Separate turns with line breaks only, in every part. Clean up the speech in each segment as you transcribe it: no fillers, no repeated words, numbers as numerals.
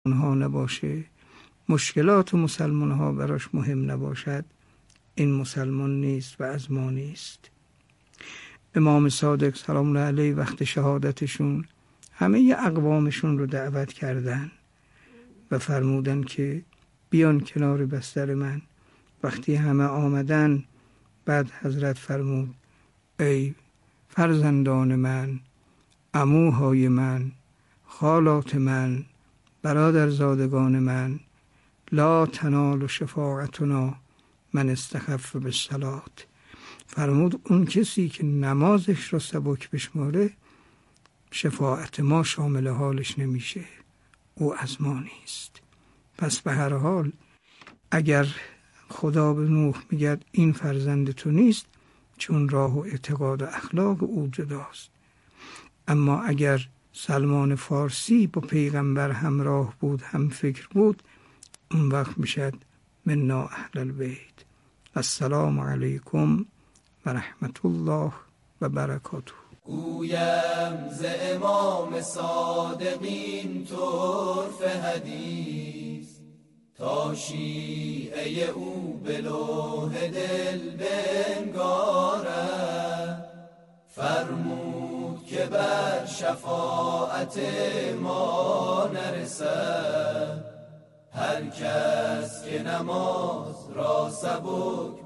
اونها نباشه، مشکلات مسلمان ها براش مهم نباشد، این مسلمان نیست و از ما نیست. امام صادق سلام الله علیه وقت شهادتشون همه اقوامشون رو دعوت کردن و فرمودن که بیان کنار بستر من. وقتی همه آمدن، بعد حضرت فرمود ای فرزندان من، عموهای من، خالات من، برادرزادگان من، لا تنال شفاعتنا من استخف بالصلاة. فرمود اون کسی که نمازش رو سبک بشماره، شفاعت ما شامل حالش نمیشه، او از ما نیست. پس به هر حال اگر خدا به نوح میگه این فرزند تو نیست، چون راه و اعتقاد و اخلاق او جداست. اما اگر سلمان فارسی با پیغمبر همراه بود، هم فکر بود، اون وقت میشد منا اهل البیت. السلام علیکم و رحمت الله و برکاته.
گویم ز امام صادقین طرف حدیث، تا شیعه او به لوح دل بنگارد. فرمود که بر شفاعت ما نرسد هر کس که نماز را سبک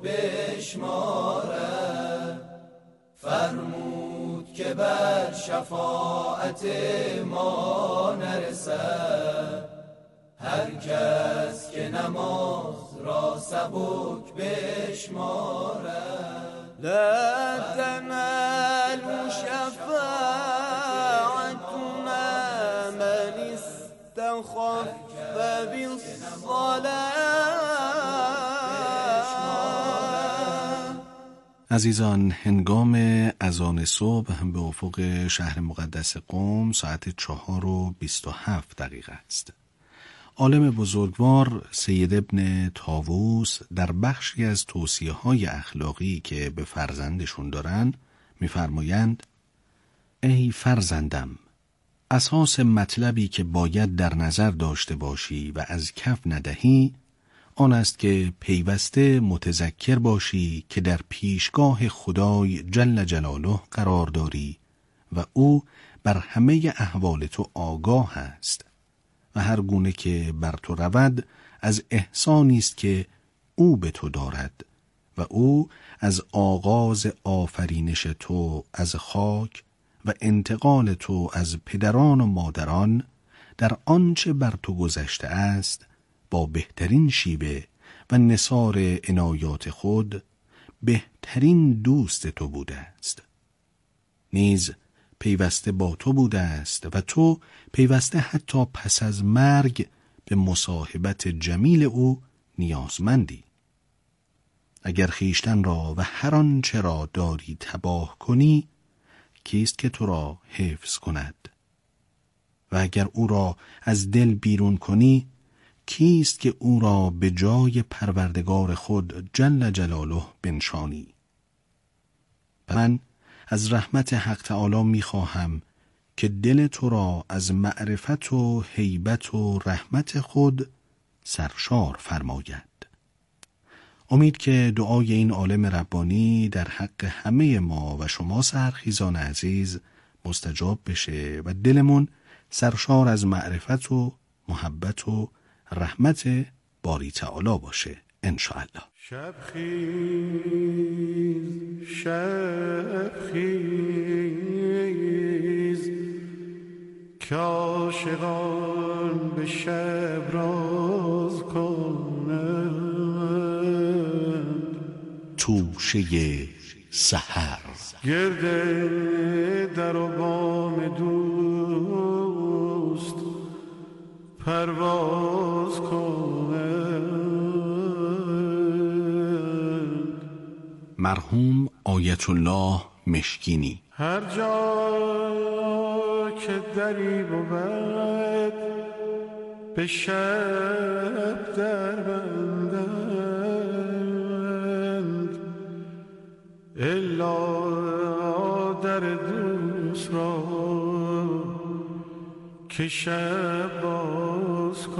بشمارد. فرمود که بر شفاعت ما نرسد هر کس که نماز را سبک بشمارد.
لا تنال شفاعتنا من استخف بالصلاة.
عزیزان، هنگام اذان صبح به افق شهر مقدس قم ساعت 4:27 است. عالم بزرگوار سید ابن طاووس در بخشی از توصیه‌های اخلاقی که به فرزندشون دارن می‌فرمایند ای فرزندم، اساس مطلبی که باید در نظر داشته باشی و از کف ندهی آن است که پیوسته متذکر باشی که در پیشگاه خدای جل جلاله قرار داری و او بر همه احوال تو آگاه است و هر گونه که بر تو رود از احسانی است که او به تو دارد و او از آغاز آفرینش تو از خاک و انتقال تو از پدران و مادران در آنچه بر تو گذشته است با بهترین شیوه و نثار عنایات خود بهترین دوست تو بوده است. نیز پیوسته با تو بوده است و تو پیوسته حتی پس از مرگ به مصاحبت جمیل او نیازمندی. اگر خیشتن را و هر آنچه را داری تباه کنی، کیست که تو را حفظ کند؟ و اگر او را از دل بیرون کنی، کیست که او را به جای پروردگار خود جل جلاله بنشانی؟ من از رحمت حق تعالی می خواهم که دل تو را از معرفت و هیبت و رحمت خود سرشار فرماید. امید که دعای این عالم ربانی در حق همه ما و شما سرخیزان عزیز مستجاب بشه و دلمون سرشار از معرفت و محبت و رحمت باری تعالی باشه انشاءالله.
شب خیز که عاشقان به شب راز کنند.
توشه سحر
گرد در و بام دوست پرواز کنند.
مرحوم آیت الله مشکینی.
هر جا که دری بود به شب در بندند، الا در دوست را که شب باز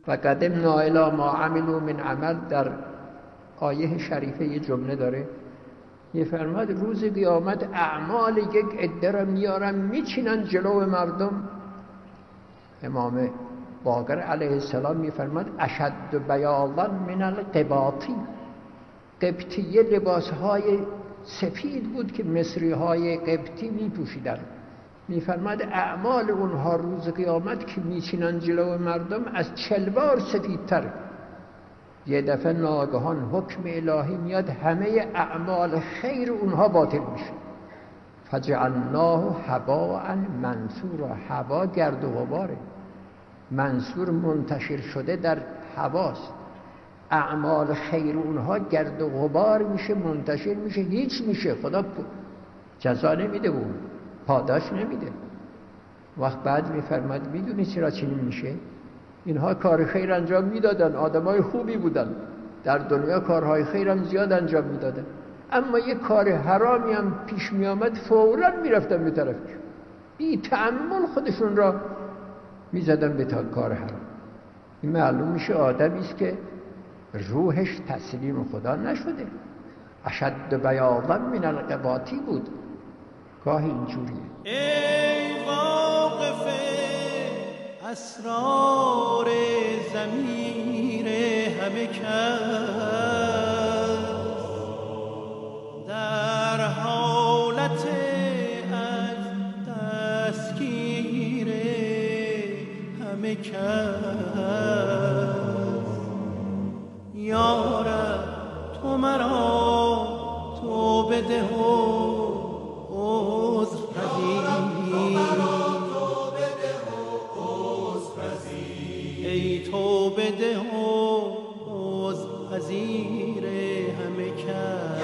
و قدمنا الی ما عملوا من عمل در آیه شریفه یه جمله داره، میفرماد روز قیامت اعمال یک عده را میارن میچینن جلو مردم. امام باقر علیه السلام میفرماد اشد بیاضا من القباطی، قبطیه لباسهای سفید بود که مصریهای قبطی میپوشیدن. میفرماد اعمال اونها روز قیامت که میچینن جلو مردم از 40 بار سفیدتر. یه دفعه ناگهان حکم الهی میاد همه اعمال خیر اونها باطل میشه. فجعلناه هباء منثورا، هوا گرد و غباره، منثور منتشر شده در هواست. اعمال خیر اونها گرد و غبار میشه، منتشر میشه، هیچ میشه. خدا جزا نمیده، اون پاداش نمیده. وقت بعد میفرماد میدونی چرا چنین میشه؟ اینها کار خیر انجام میدادن، آدمای خوبی بودن، در دنیا کارهای خیر هم زیاد انجام میدادن، اما یه کار حرامی هم پیش میامد فوراً میرفتن به طرفش، بی تأمل خودشون را میزدن به کار حرام. این معلوم میشه آدمی است که روحش تسلیم خدا نشده. اشد بیاضا من القباطی بود. گاهی اینجوریه.
ای واقف اسرار ضمیر همه کس، در حالت از دستگیر همه کس، یا رب تو مرا تو بده و عذر پذیر، ای تو بده و عذر پذیر همه کس،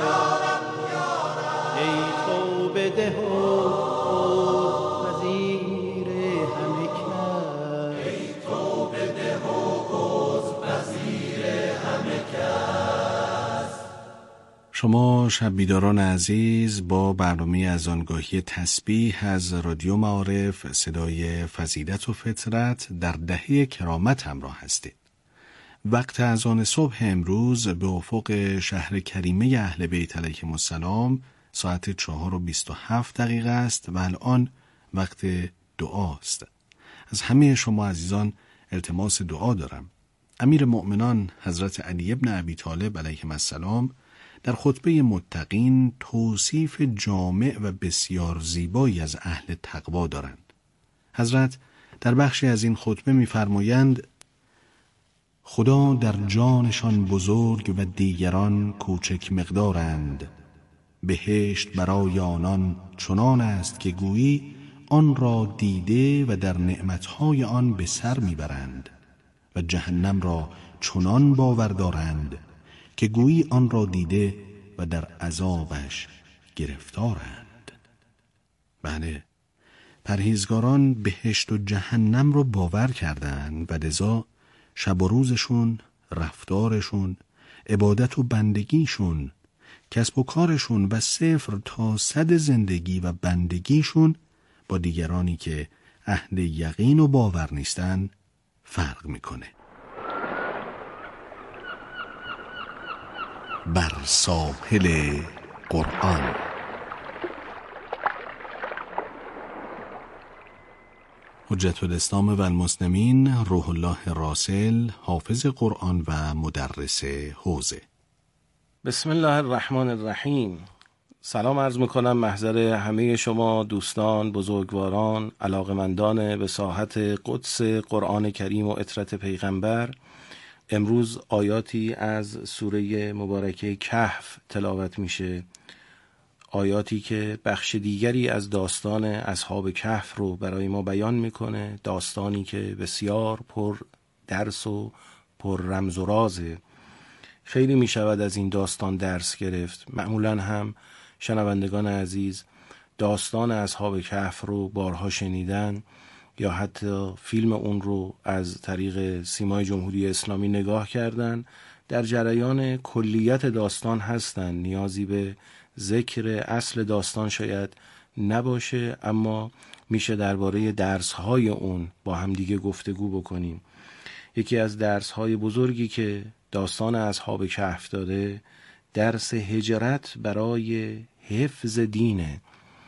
ای تو بده و عذر پذیر همه کس، ای تو بده و عذر پذیر همه کس.
شما شب بیداران عزیز با برنامه اذانگاهی تسبیح از رادیو معارف صدای فضیلت و فطرت در دهه کرامت همراه هستید. وقت اذان صبح امروز به افق شهر کریمه اهل بیت علیهم السلام ساعت 4:27 است و الان وقت دعاست. از همه شما عزیزان التماس دعا دارم. امیر مؤمنان حضرت علی ابن ابی طالب علیهم السلام در خطبه متقین توصیف جامع و بسیار زیبایی از اهل تقوا دارند. حضرت در بخشی از این خطبه می‌فرمایند خدا در جانشان بزرگ و دیگران کوچک مقدارند. بهشت برای آنان چنان است که گویی آن را دیده و در نعمتهای آن به سر میبرند و جهنم را چنان باور دارند که گویی آن را دیده و در عذابش گرفتارند. بله، پرهیزگاران بهشت و جهنم را باور کردند و لذا شب و روزشون، رفتارشون، عبادت و بندگیشون، کسب و کارشون و 0 تا 100 زندگی و بندگیشون با دیگرانی که اهل یقین و باور نیستن فرق میکنه. بر ساحل قرآن. حجت الاسلام و المسلمین روح الله راسل، حافظ قرآن و مدرس حوزه.
بسم الله الرحمن الرحیم. سلام عرض میکنم محضر همه شما دوستان، بزرگواران، علاقمندان به ساحت قدس قرآن کریم و عطرت پیغمبر. امروز آیاتی از سوره مبارکه کهف تلاوت میشه، آیاتی که بخش دیگری از داستان اصحاب کهف رو برای ما بیان میکنه، داستانی که بسیار پر درس و پر رمز و رازه. خیلی میشود از این داستان درس گرفت. معمولا هم شنوندگان عزیز داستان اصحاب کهف رو بارها شنیدن یا حتی فیلم اون رو از طریق سیمای جمهوری اسلامی نگاه کردن، در جریان کلیت داستان هستن. نیازی به ذکر اصل داستان شاید نباشه، اما میشه درباره درس‌های اون با هم دیگه گفتگو بکنیم. یکی از درس‌های بزرگی که داستان اصحاب کهف داره درس هجرت برای حفظ دینه.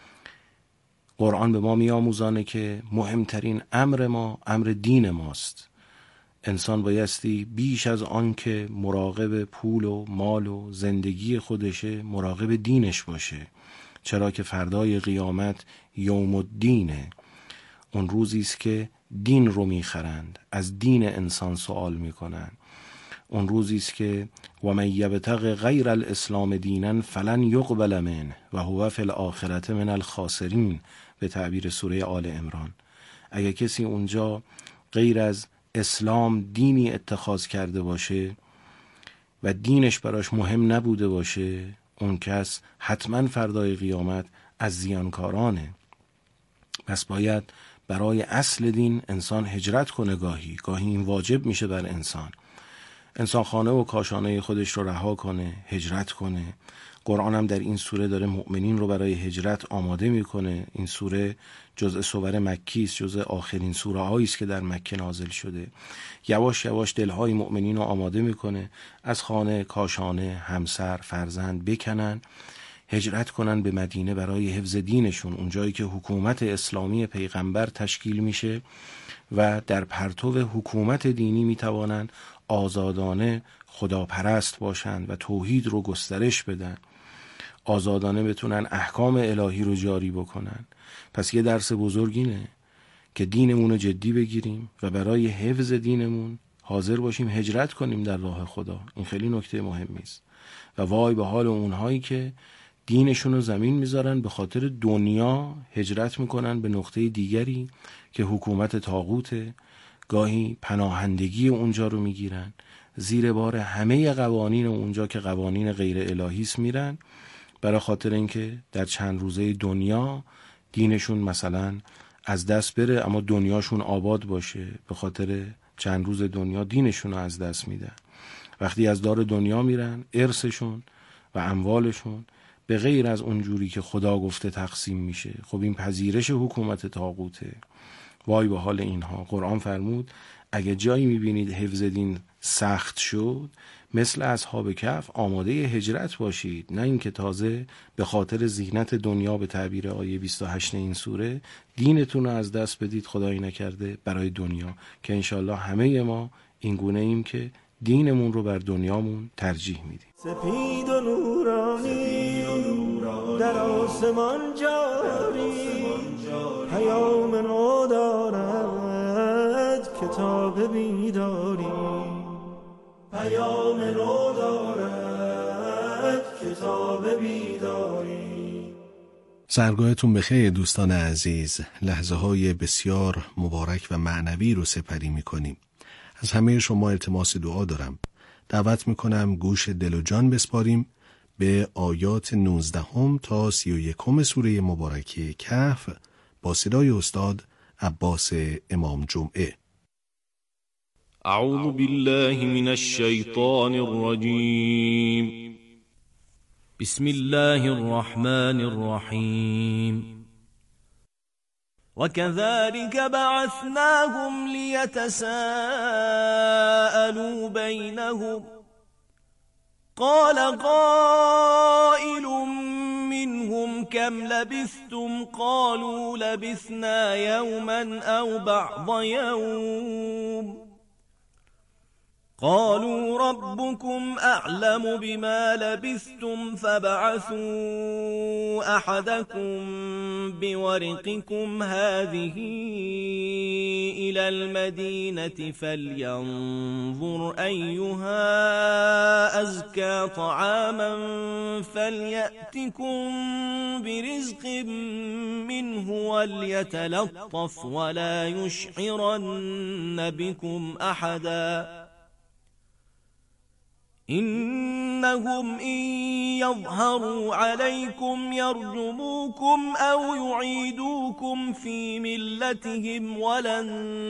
قرآن به ما می‌آموزانه که مهمترین امر ما امر دین ماست. انسان بایستی بیش از آن که مراقب پول و مال و زندگی خودشه مراقب دینش باشه، چرا که فردای قیامت یوم الدینه. اون روزی است که دین رو میخرند، از دین انسان سوال میکنن. اون روزی است که و من یبتغ غیر الاسلام دینا فلن یقبل منه و هو فی الاخرة من الخاسرین، به تعبیر سوره آل عمران. اگر کسی اونجا غیر از اسلام دینی اتخاذ کرده باشه و دینش براش مهم نبوده باشه، اون کس حتما فردای قیامت از زیانکارانه. پس باید برای اصل دین انسان هجرت کنه. گاهی این واجب میشه بر انسان خانه و کاشانه خودش رو رها کنه، هجرت کنه. قرآن هم در این سوره داره مؤمنین رو برای هجرت آماده میکنه. این سوره جزء سور مکی است، جزء آخرین سوره هایی است که در مکه نازل شده. یواش یواش دلهای مؤمنین رو آماده میکنه از خانه، کاشانه، همسر، فرزند بکنن، هجرت کنن به مدینه برای حفظ دینشون، اونجایی که حکومت اسلامی پیغمبر تشکیل میشه و در پرتو حکومت دینی میتوانن آزادانه خداپرست باشن و توحید رو گسترش بدن، آزادانه بتونن احکام الهی رو جاری بکنن. پس یه درس بزرگینه که دینمون رو جدی بگیریم و برای حفظ دینمون حاضر باشیم هجرت کنیم در راه خدا. این خیلی نکته مهمی است. و وای به حال اونهایی که دینشون رو زمین میذارن به خاطر دنیا، هجرت میکنن به نقطه دیگری که حکومت طاغوته، گاهی پناهندگی اونجا رو میگیرن، زیر بار همه قوانین اونجا که قوانین غیر الهی است میرن، برای خاطر اینکه در چند روزه دنیا دینشون مثلا از دست بره اما دنیاشون آباد باشه. به خاطر چند روز دنیا دینشون رو از دست میدن. وقتی از دار دنیا میرن، ارثشون و اموالشون به غیر از اونجوری که خدا گفته تقسیم میشه. خب این پذیرش حکومت طاغوته. وای به حال اینها. قرآن فرمود اگه جایی میبینید حفظ دین سخت شد، مثل اصحاب کهف آماده هجرت باشید، نه اینکه تازه به خاطر زینت دنیا، به تعبیر آیه 28 این سوره، دینتون رو از دست بدید، خدایی نکرده برای دنیا. که انشالله همه ما این گونه ایم که دینمون رو بر دنیامون ترجیح میدیم.
سپید و نورانی در آسمان جاری، پیام نو دارد کتاب بیداری، پیام نو دارد کتاب بیداری.
سرگاهتون بخیر دوستان عزیز. لحظه های بسیار مبارک و معنوی رو سپری میکنیم. از همه شما التماس دعا دارم. دعوت میکنم گوش دل و جان بسپاریم به آیات 19 تا 31 سوره مبارکه کهف با صدای استاد عباس امام جمعه.
اعوذ بالله من الشیطان الرجیم. بسم الله الرحمن الرحیم. وكذلك بعثناهم ليتساءلوا بينهم قال قائل منهم كم لبثتم قالوا لبثنا يوما أو بعض يوم قالوا ربكم أعلم بما لبثتم فابعثوا أحدكم بورقكم هذه إلى المدينة فلينظر أيها أزكى طعاما فليأتكم برزق منه وليتلطف ولا يشعرن بكم أحدا إنهم إن يظهروا عليكم يرجموكم أو يعيدوكم في ملتهم ولن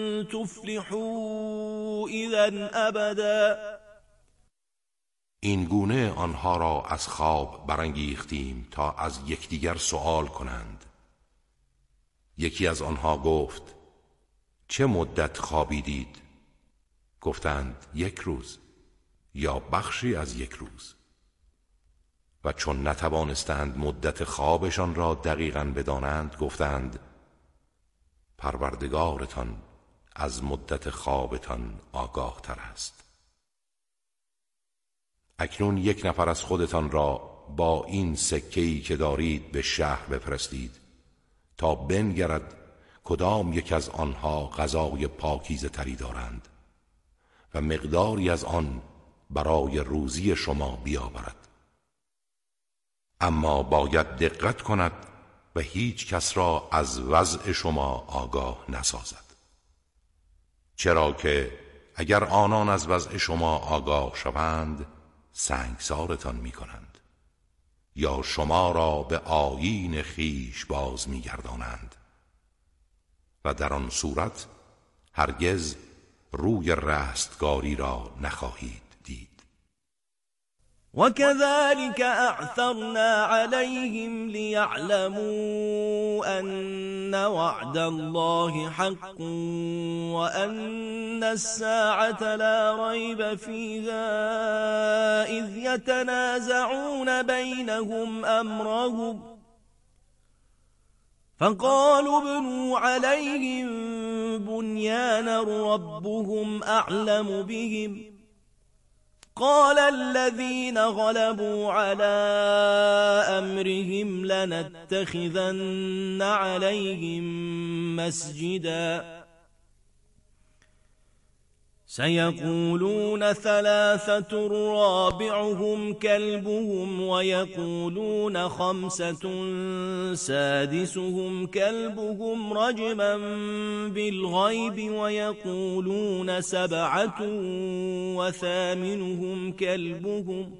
تفلحوا إذا أبدا.
این گونه آنها را از خواب برانگیختیم تا از یکدیگر سؤال کنند. یکی از آنها گفت چه مدت خوابیدید؟ گفتند 1 روز یا بخشی از 1 روز. و چون نتوانستند مدت خوابشان را دقیقاً بدانند گفتند پروردگارتان از مدت خوابتان آگاه تر است. اکنون 1 نفر از خودتان را با این سکه‌ای که دارید به شهر بفرستید تا بنگرد کدام یک از آنها غذای پاکیزه تری دارند و مقداری از آن برای روزی شما بیاورد. اما باید دقت کند و هیچ کس را از وضع شما آگاه نسازد، چرا که اگر آنان از وضع شما آگاه شوند سنگسارتان می کنند یا شما را به آیین خیش باز می گردانند و در آن صورت هرگز روی رستگاری را نخواهید دید.
وكذلك أعثرنا عليهم ليعلموا أن وعد الله حق وأن الساعة لا ريب فيها إذ يتنازعون بينهم أمرهم فقالوا ابنوا عليهم بنيانا ربهم أعلم بهم قال الذين غلبوا على أمرهم لنتخذن عليهم مسجدا سيقولون 3 رابعهم كلبهم ويقولون 5 سادسهم كلبهم رجما بالغيب ويقولون 7 وثامنهم كلبهم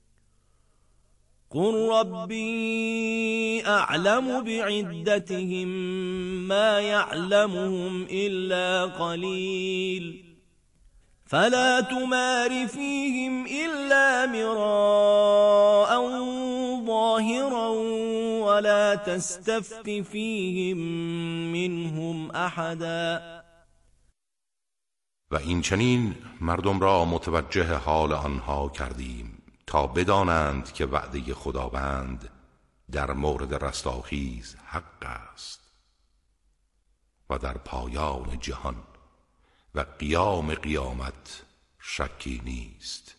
قل ربي أعلم بعدتهم ما يعلمهم إلا قليل فلا تمار فيهم إلا مراء ظاهرا ولا تستفت فيهم منهم أحدا.
و این چنین مردم را متوجه حال آنها کردیم تا بدانند که وعده خداوند در مورد رستاخیز حق است و در پایان جهان و قیام قیامت شکی نیست.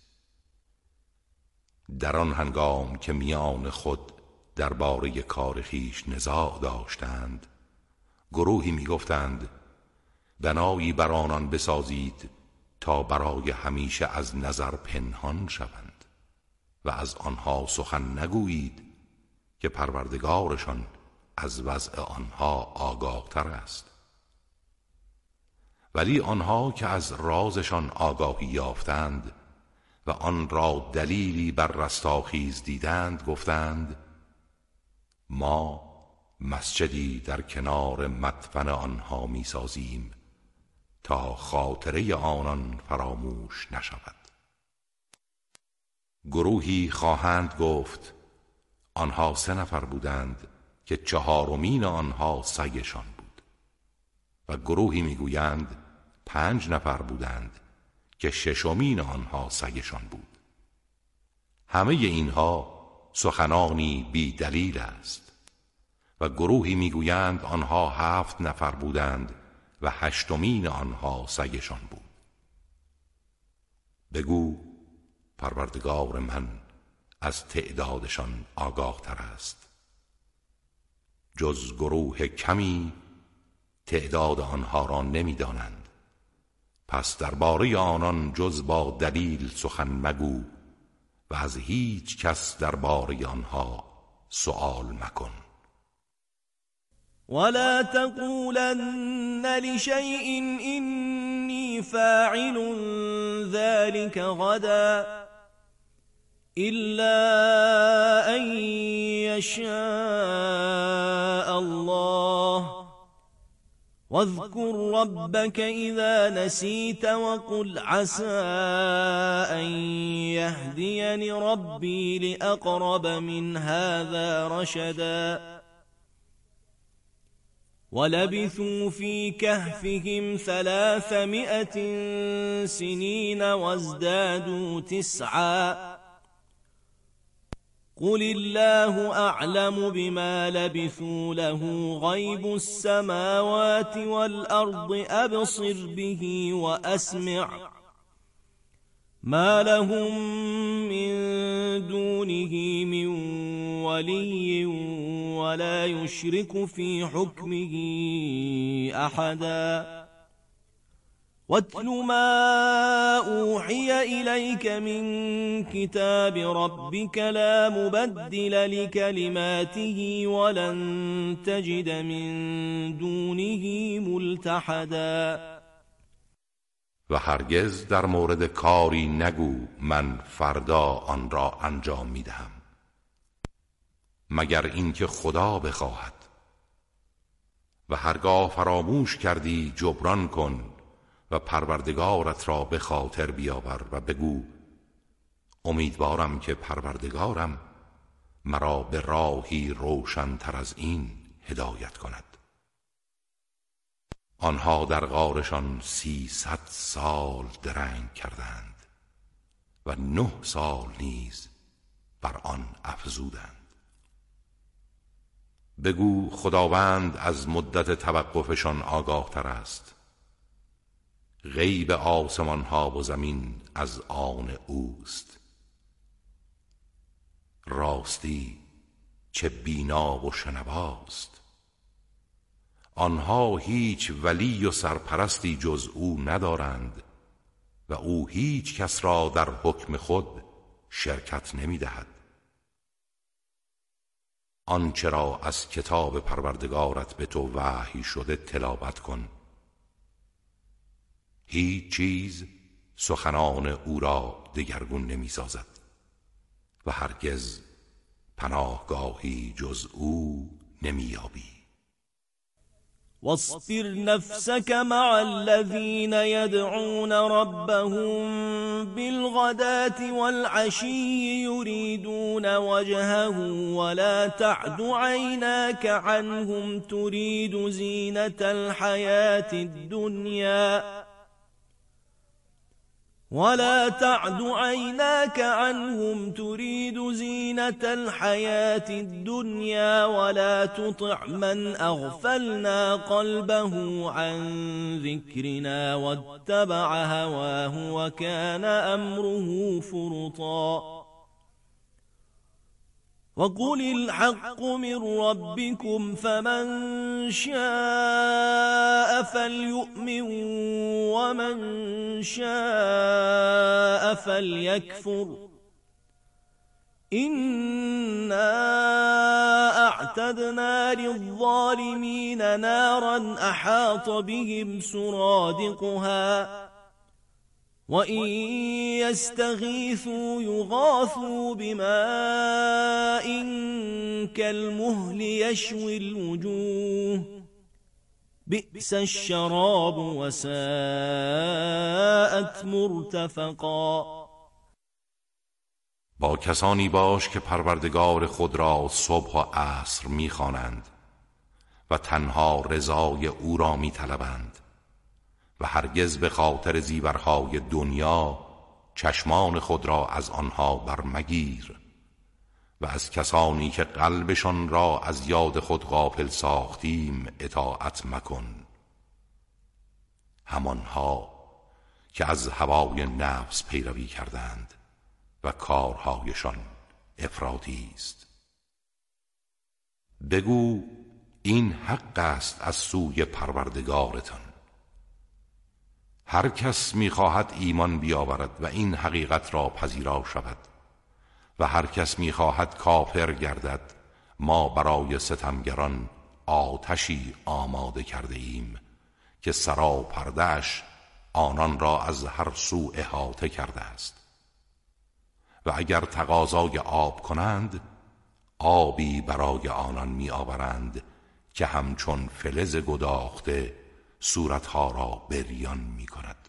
در آن هنگام که میان خود درباره کار خویش نزاع داشتند گروهی میگفتند بنایی بر آنان بسازید تا برای همیشه از نظر پنهان شوند و از آنها سخن نگویید که پروردگارشان از وضع آنها آگاه تر است. ولی آنها که از رازشان آگاهی یافتند و آن را دلیلی بر رستاخیز دیدند گفتند ما مسجدی در کنار مدفن آنها می سازیم تا خاطره آنان فراموش نشود. گروهی خواهند گفت آنها 3 نفر بودند که 4مین آنها سگشان بود و گروهی میگویند 5 نفر بودند که 6مین آنها سگشان بود. همه اینها سخنانی بی دلیل است. و گروهی میگویند آنها 7 نفر بودند و 8مین آنها سگشان بود. بگو پروردگار من از تعدادشان آگاه تر است. جز گروه کمی تعداد آنها را نمیدانند. پس درباره آنان جز با دلیل سخن مگو و از هیچ کس درباره آنها سؤال مکن.
ولا تقولن لشيء إني فاعل ذلك غدا إلا أن يشاء الله واذكر ربك إذا نسيت وقل عسى أن يهديني ربي لأقرب من هذا رشدا. ولبثوا في كهفهم 300 سنين وازدادوا 9 قل الله أعلم بما لبثوا له غيب السماوات والأرض أبصر به وأسمع ما لهم من دونه من ولي ولا يشرك في حكمه أحدا واتل ما أوحي إليك من كتاب ربك لا مبدل لكلماته ولن تجد من دونه ملتحدا.
و هرگز در مورد کاری نگو من فردا آن را انجام می دهم مگر اینکه خدا بخواهد، و هرگاه فراموش کردی جبران کن و پروردگارت را به خاطر بیاور و بگو امیدوارم که پروردگارم مرا به راهی روشن‌تر از این هدایت کند. آنها در غارشان 300 سال درنگ کردند و 9 سال نیز بر آن افزودند. بگو خداوند از مدت توقفشان آگاه تر است. غیب آسمان ها و زمین از آن اوست. راستی چه بینا و شنواست. آنها هیچ ولی و سرپرستی جز او ندارند و او هیچ کس را در حکم خود شرکت نمی دهد. آنچه را از کتاب پروردگارت به تو وحی شده تلاوت کن. هیچ چیز سخنان او را دگرگون نمی سازد و هرگز پناهگاهی جز او نمی یابی.
واصبر نفسك مع الذين يدعون ربهم بالغداة والعشي يريدون وجهه ولا تعد عيناك عنهم تريد زينة الحياة الدنيا ولا تعد عيناك عنهم تريد زينة الحياة الدنيا ولا تطع من أغفلنا قلبه عن ذكرنا واتبع هواه وكان أمره فرطا وقل الحق من ربكم فمن شاء فليؤمن ومن شاء فليكفر إنا أعتدنا للظالمين نارا أحاط بهم سرادقها وَإِن يَسْتَغِيثُوا يُغَاثُوا بِمَاءٍ كَالْمُهْلِ يَشْوِي الْوُجُوهَ بِئْسَ الشَّرَابُ وَسَاءَتْ مُرْتَفَقًا.
با کسانی باش که پروردگار خود را صبح و عصر می‌خوانند و تنها رضای او را می‌طلبند و هرگز به خاطر زیورهای دنیا چشمان خود را از آنها برمگیر و از کسانی که قلبشان را از یاد خود غافل ساختیم اطاعت مکن. همانها که از هوای نفس پیروی کردند و کارهایشان افراطی است. بگو این حق است از سوی پروردگارتان. هر کس می‌خواهد ایمان بیاورد و این حقیقت را پذیرا شود و هر کس می‌خواهد کافر گردد ما برای ستمگران آتشی آماده کرده ایم که سراپرده‌اش آنان را از هر سو احاطه کرده است و اگر تقاضای آب کنند آبی برای آنان می‌آورند که همچون فلز گداخته صورتها را بریان می کند.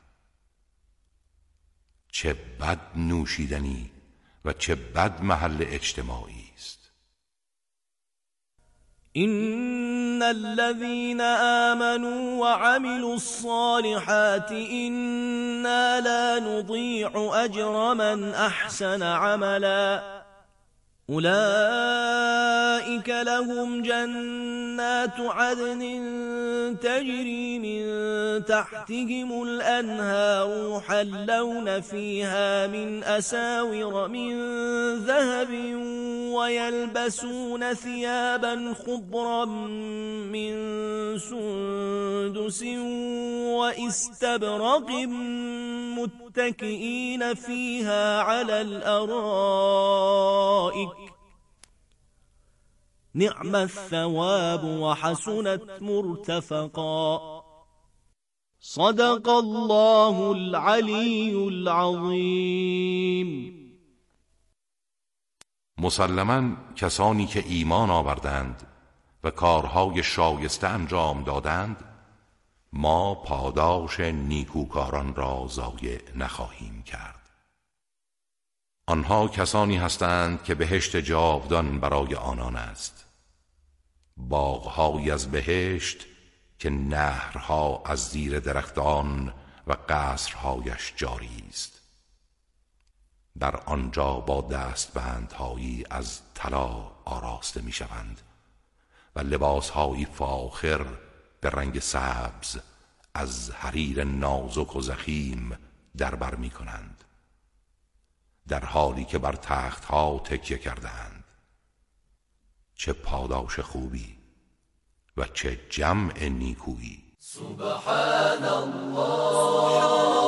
چه بد نوشیدنی و چه بد محل اجتماعی است.
إن الذين آمنوا وعملوا الصالحات إنا لا نضيع أجر من أحسن عملا أولئك لهم جنات عدن تجري من تحتهم الأنهار يحلون فيها من أساور من ذهب ويلبسون ثيابا خضرا من سندس واستبرق متكئين فيها على الأرائك نعم الثواب وحسنت مرتفقا صدق الله العلی العظیم.
مسلماً کسانی که ایمان آوردند و کارهای شایسته انجام دادند ما پاداش نیکوکاران را ضایع نخواهیم کرد. آنها کسانی هستند که بهشت جاودان برای آنان است، باغ‌هایی از بهشت که نهرها از زیر درختان و قصرهایش جاری است. در آنجا با دستبندهایی از طلا آراسته می‌شوند و لباسهایی فاخر به رنگ سبز از حریر نازک و ضخیم در بر می‌کنند، در حالی که بر تختها تکیه کردند. چه پاداش خوبی و چه جمع نیکویی.
سبحان الله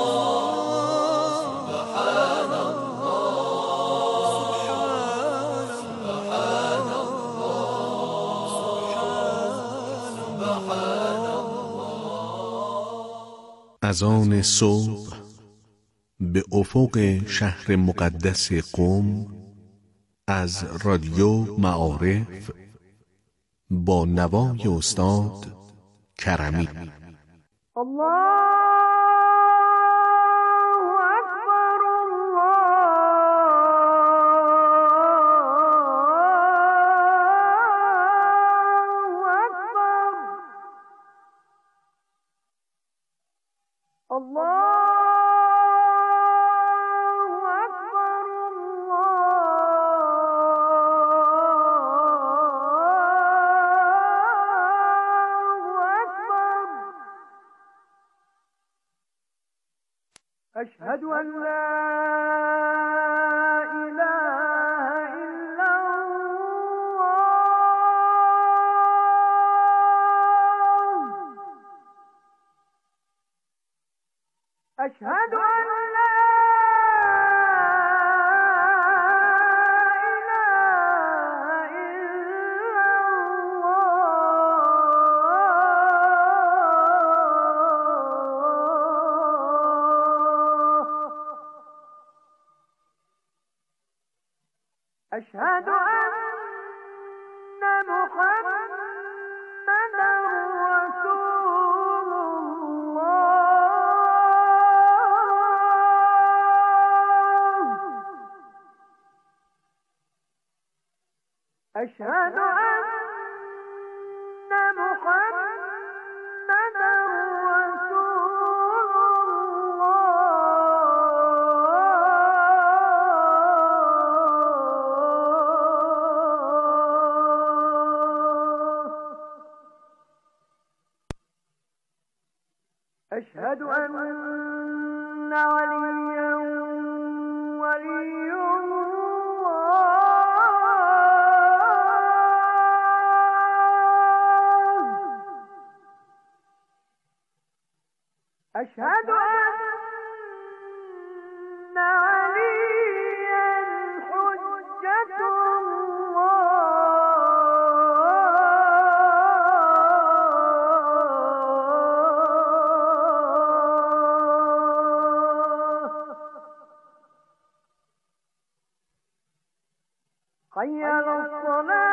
سبحان الله سبحان الله.
اذان صبح به افق شهر مقدس قم از رادیو معارف با نوای استاد کرمی.
الله اکبر الله اکبر الله أشهد أن لا إله إلا الله أشهد أن لا إله إلا أشهد أن محمدا رسول الله أشهد أن محمدا أشهد أن عليا ولي الله أشهد أن عليا حجة حي على الصلاة